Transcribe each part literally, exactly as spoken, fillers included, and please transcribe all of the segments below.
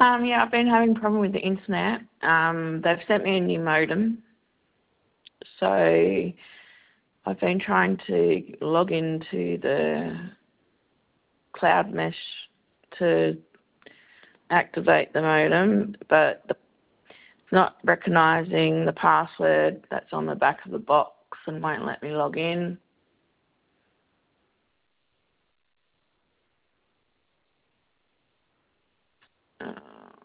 Um, yeah, I've been having a problem with the internet. Um, they've sent me a new modem. So I've been trying to log into the Cloud Mesh to activate the modem, but the, it's not recognising the password that's on the back of the box and won't let me log in. Uh,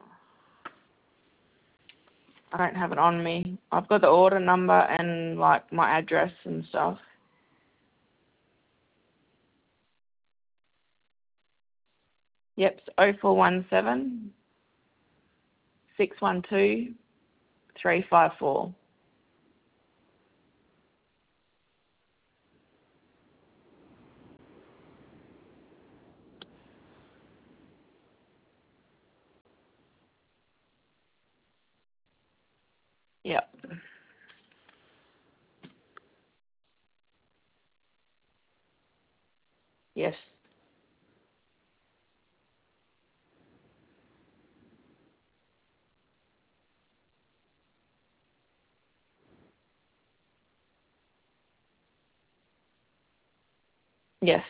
I don't have it on me. I've got the order number and like my address and stuff. Yep, it's oh four one seven, six one two, three five four. Yep. Yes. Yes.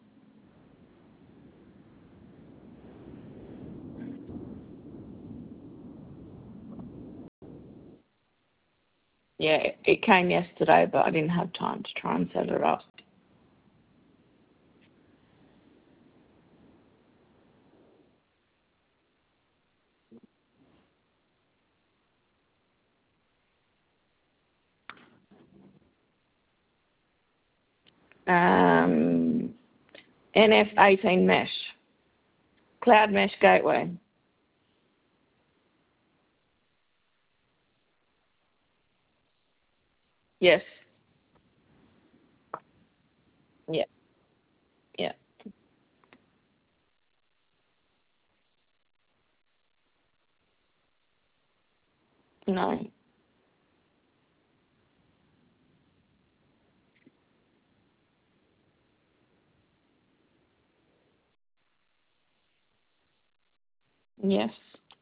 Yeah, it it came yesterday, but I didn't have time to try and set it up. Um, N F eighteen Mesh, Cloud Mesh Gateway. Yes. Yeah. Yeah. No. Yes.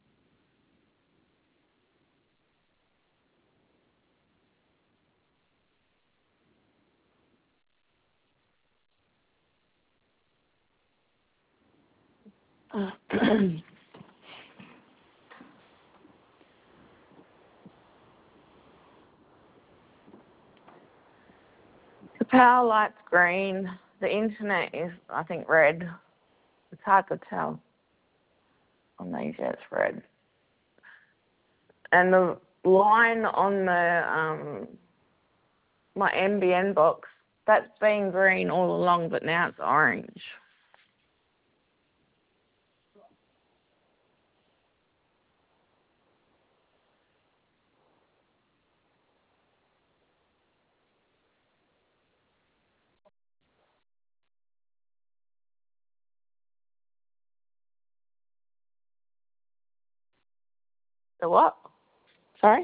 Uh, the power light's green. The internet is, I think, red. It's hard to tell on these. Yeah, it's red. And the line on the um, my M B N box, that's been green all along, but now it's orange. The what? Sorry?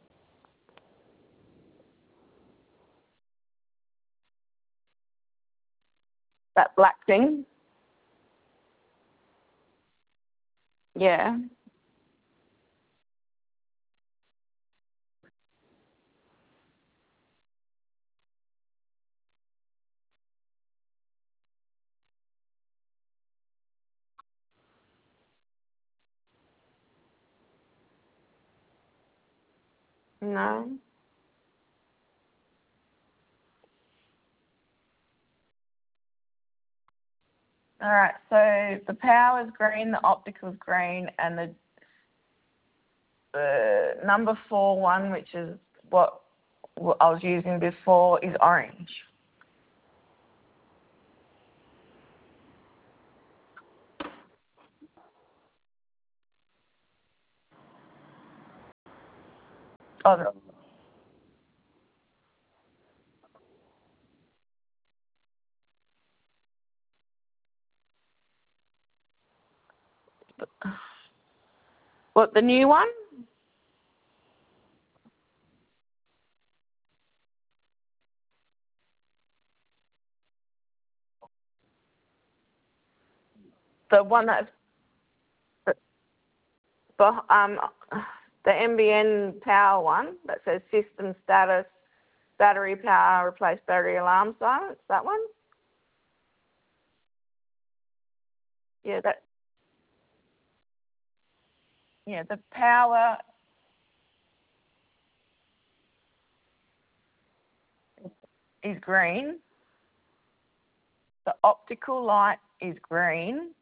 That black thing? Yeah. No. All right. So the power is green, the optical is green, and the the number four one, which is what what I was using before, is orange. Oh, the- what, the new one? The one that's um, the M B N power one that says system status, battery power, replace battery, alarm silence, that one? Yeah, that. Yeah, the power is green. The optical light is green.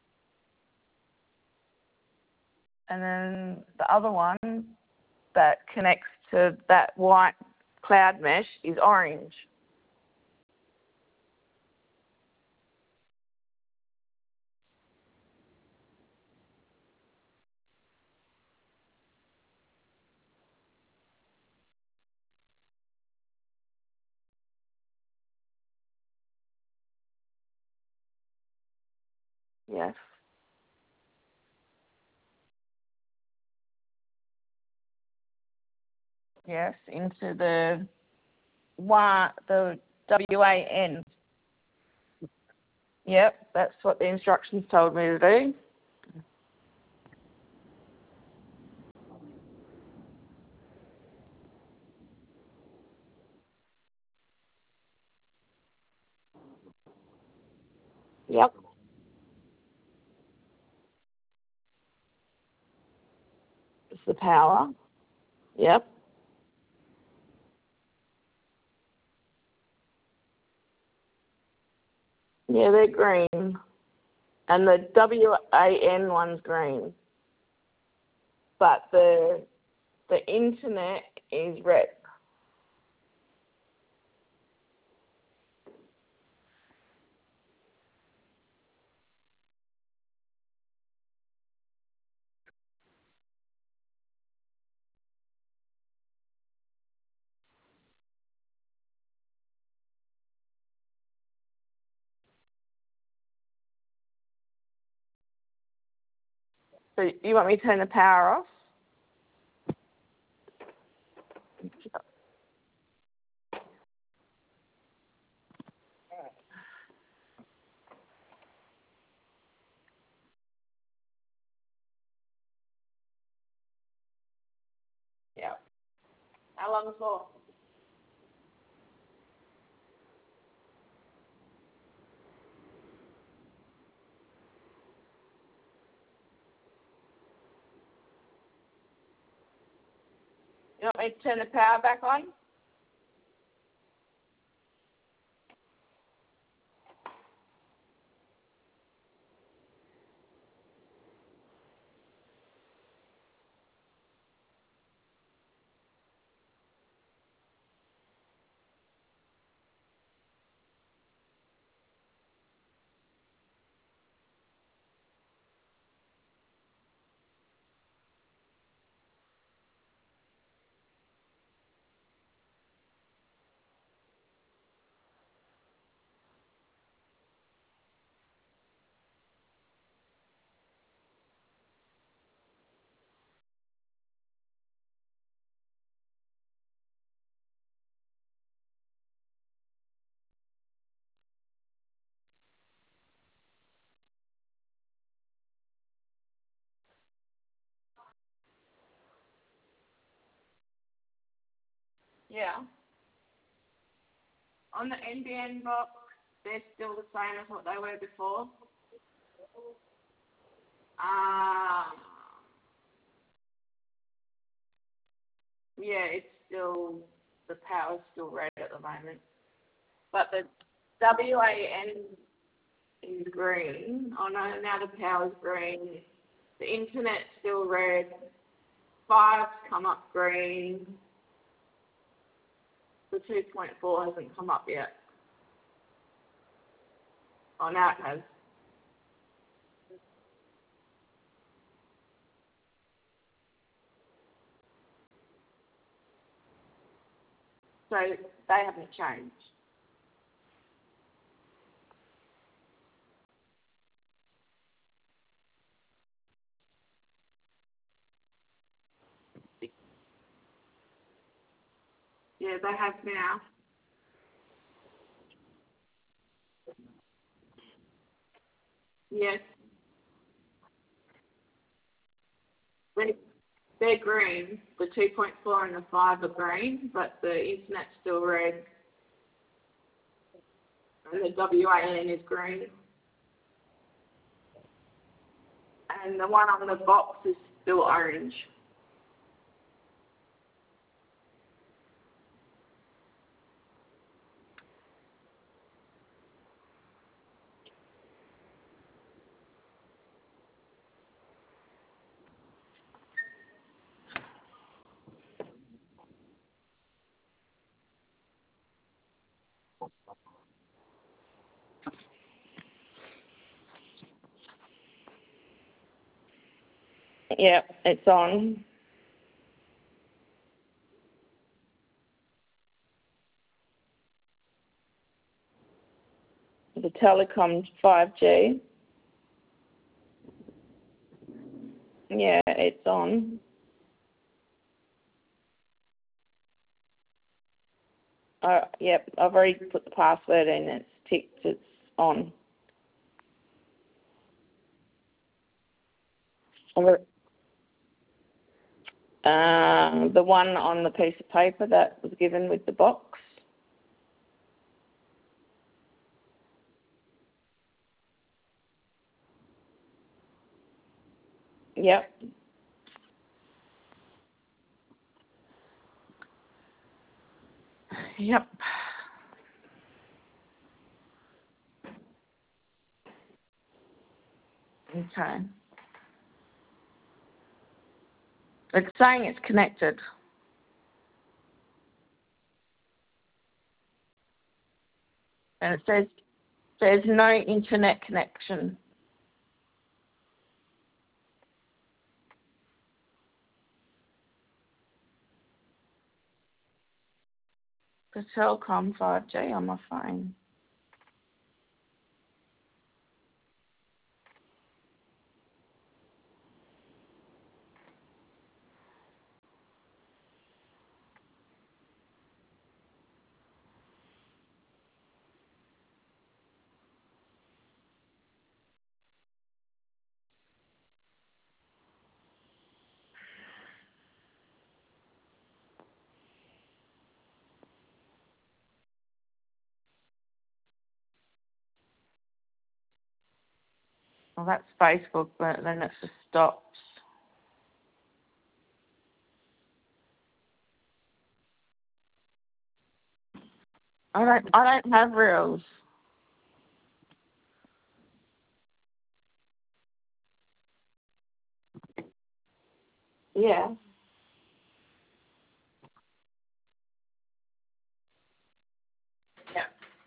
And then the other one that connects to that white cloud mesh is orange. Yes. Yes, into the one, the W A N. Yep, that's what the instructions told me to do. Yep. It's the power. Yep. Yeah, they're green. And the W A N one's green. But the the internet is red. So you want me to turn the power off? Yeah. How long for? You want me to turn the power back on? Yeah. On the N B N box, they're still the same as what they were before. Um, yeah, it's still, the power's still red at the moment. But the W A N is green. Oh no, now the power's green. The internet's still red. Five's come up green. The two point four hasn't come up yet. Oh, now it has. So they haven't changed. Yeah, they have now. Yes. they're green. The two point four and the five are green, but the internet's still red. And the W A N is green. And the one on the box is still orange. Yeah, it's on. The Telecom five G. Yeah, it's on. Uh, yep, I've already put the password in. It's ticked. It's on. Uh, the one on the piece of paper that was given with the box. Yep. Yep. Okay. It's saying it's connected. And it says there's no internet connection. The Telecom five G on my phone. Well, that's Facebook, but then it just stops. I don't. I don't have Reels. Yeah. Yeah.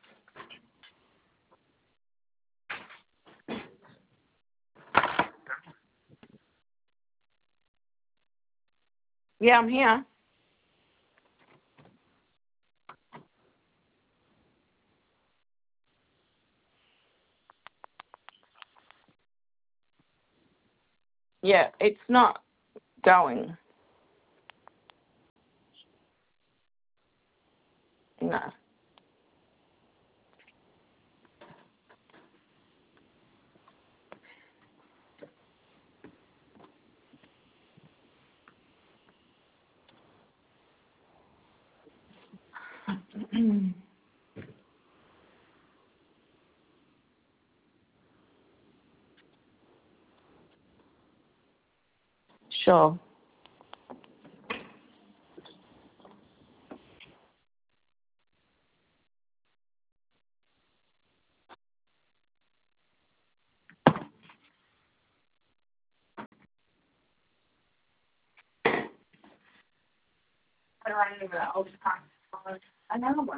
Yeah, I'm here. Yeah, it's not going. No. Sure. I don't know that old time. Another one.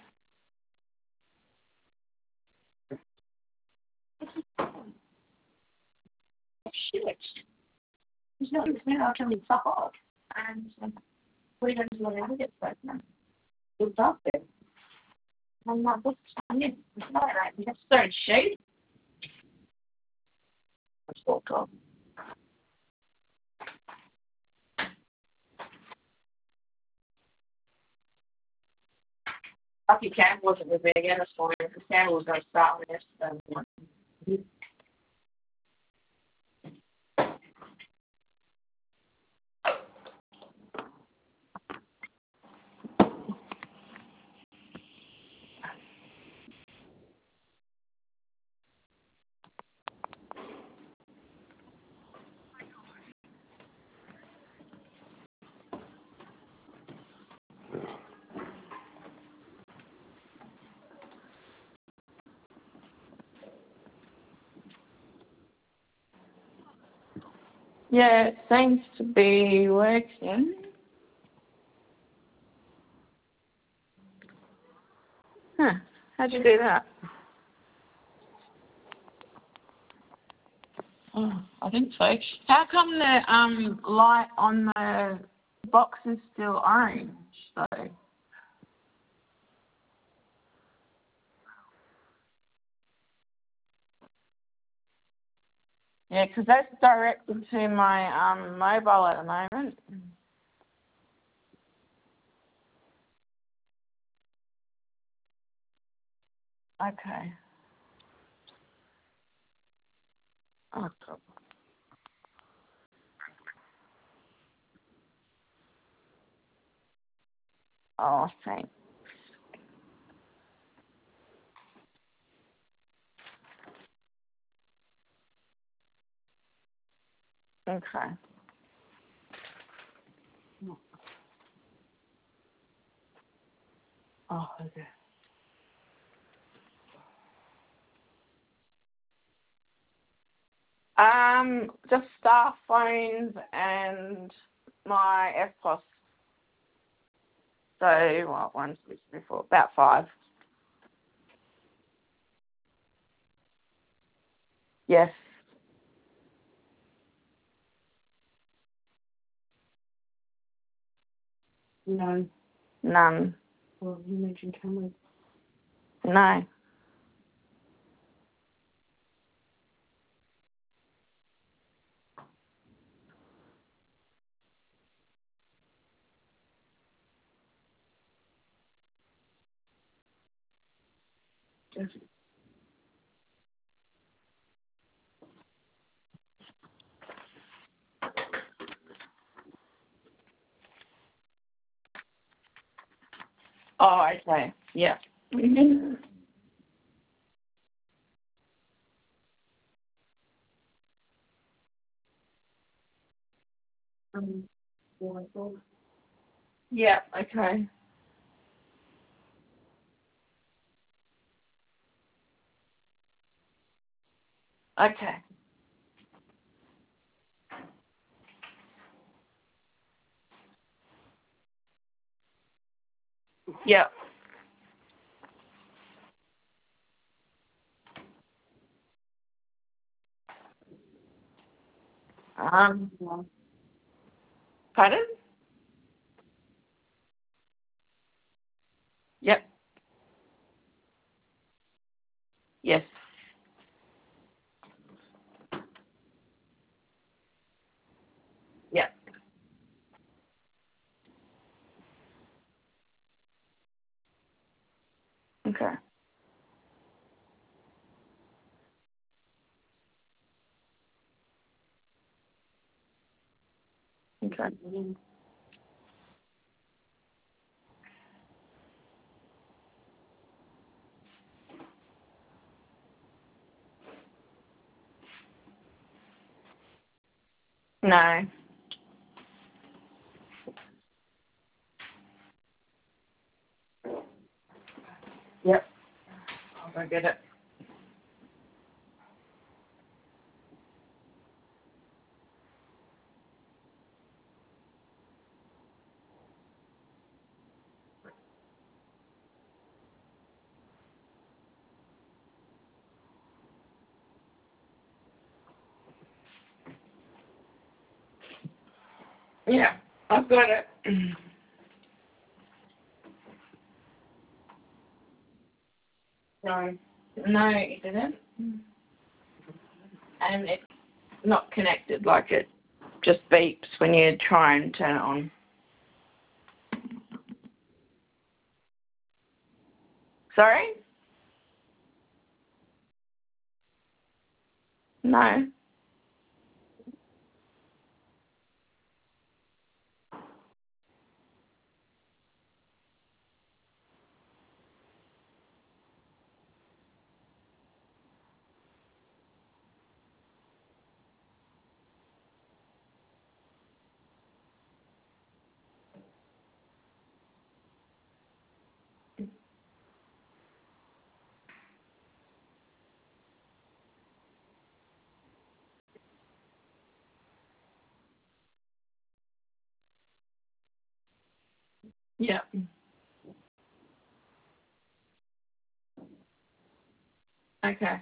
Shit. There's no reason I'll tell you fuck off. And um, we don't do whatever gets pregnant. It's up there. I'm not this time. It's not right. You have to start shape. I'm so cold. Lucky Cam wasn't with me again this morning because Cam was going to start with yesterday morning. Yeah, it seems to be working. Huh. How'd you do that? Oh, I think so. How come the um light on the box is still orange though? Yeah, 'cause that's directed to my um mobile at the moment. Okay. Oh, God. Oh, thanks. Okay. Oh, okay. Um, just staff phones and my F P O S. So, what, one, two, three, four, about five. Yes. No. None. Well, you mentioned cameras. No. Yes. Oh, okay. Yeah. Um, yeah, okay. Okay. Yeah. Um, pardon? Yep. Yes. Yep. Okay. Okay. No. Yep. I'll go get it. Yeah. I've got it. No. No, it didn't. And it's not connected, like it just beeps when you try and turn it on. Sorry? No. Yeah. Okay.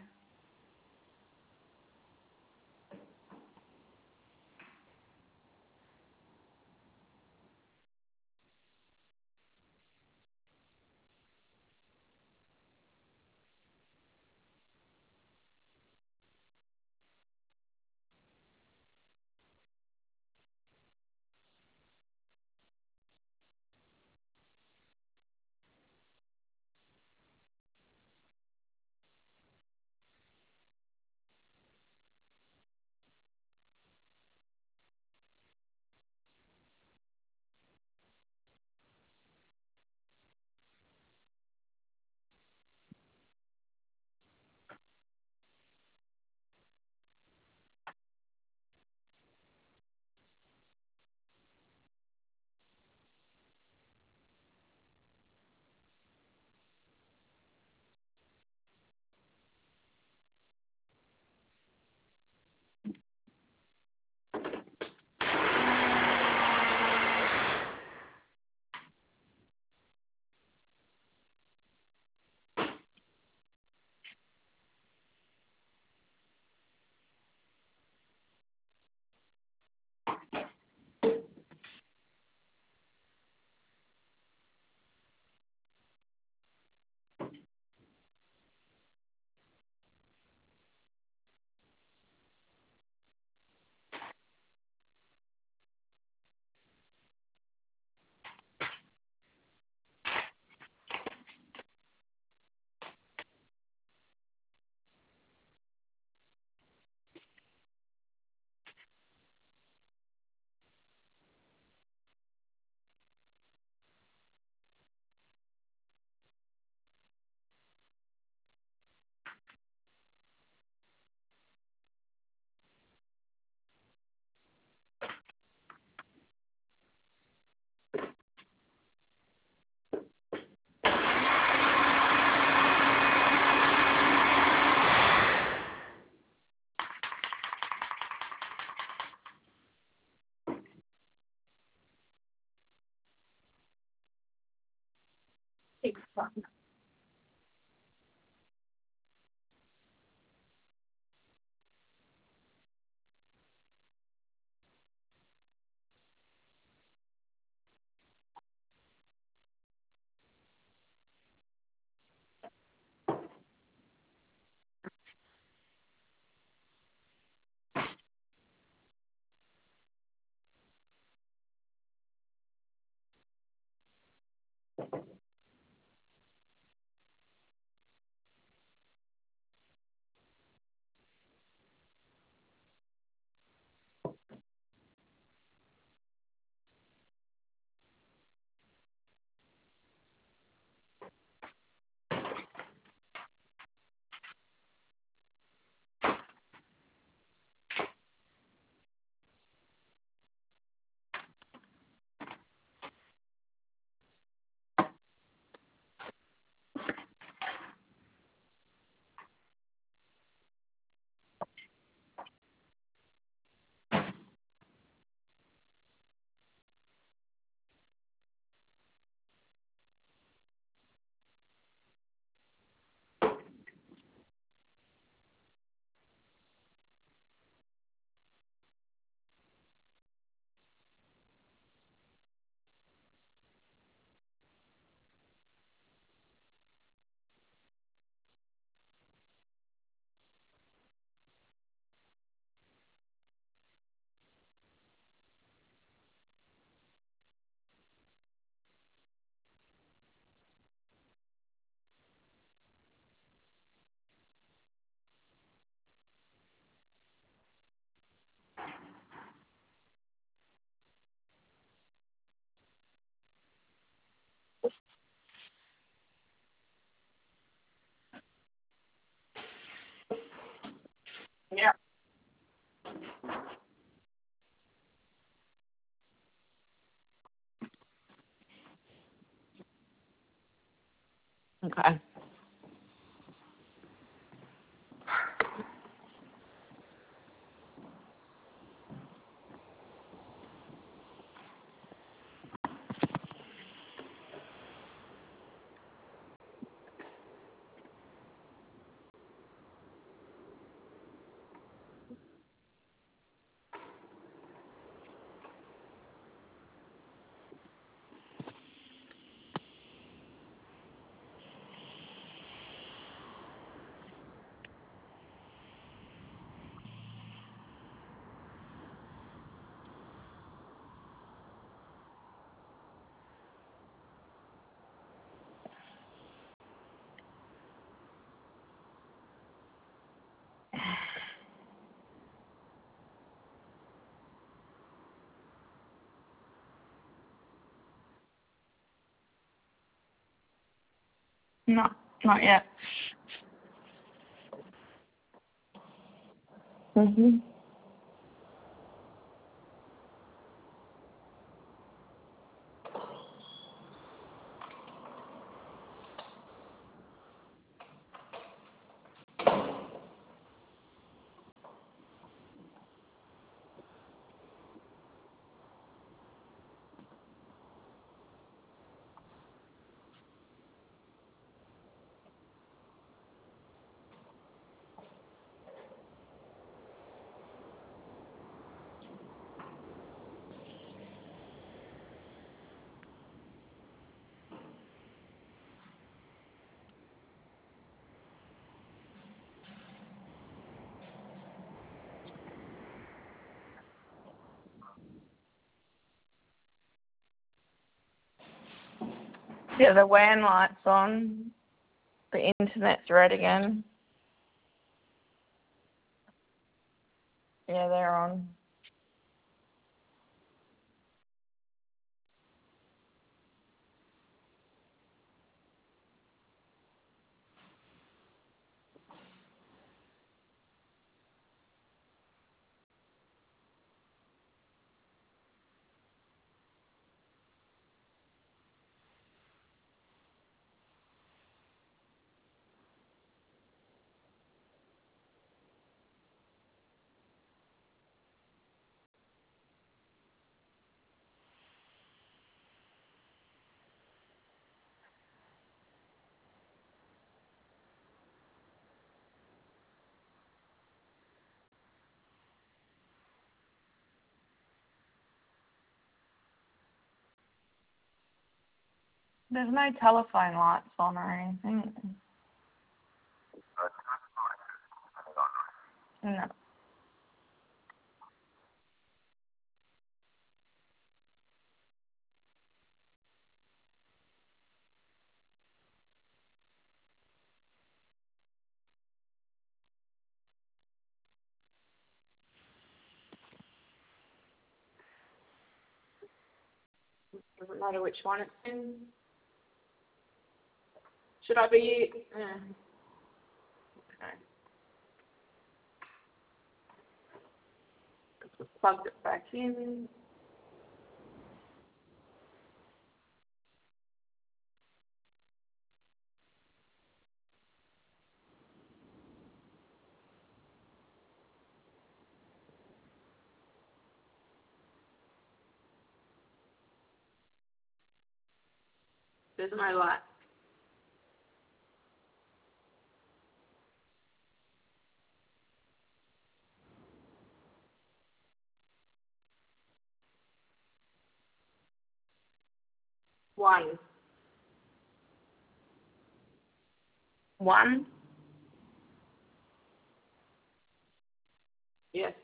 Yeah. Okay. No, not yet. Mhm. Yeah, the W A N light's on. The internet's red again. Yeah, they're on. There's no telephone lights on or anything. No. Doesn't matter which one it's in. Should I be... Yeah. Okay. Plugged it back in. There's no light. One. One? Yes.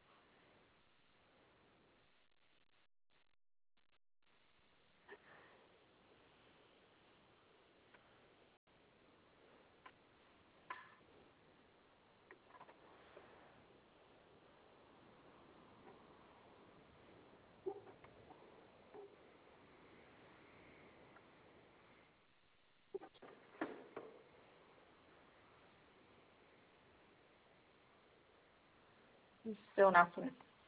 There's still nothing.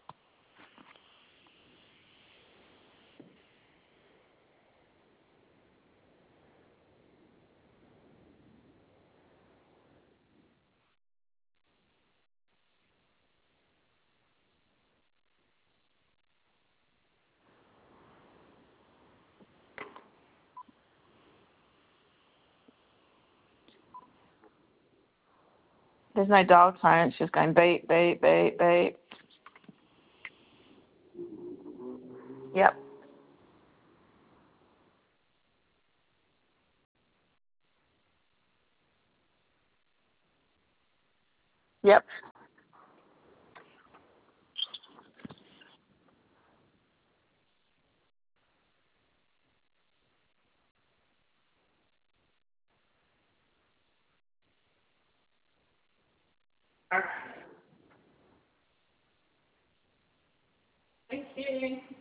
There's no dial tone, it's just going beep, beep, beep, beep. Yep. Yep. Thank you.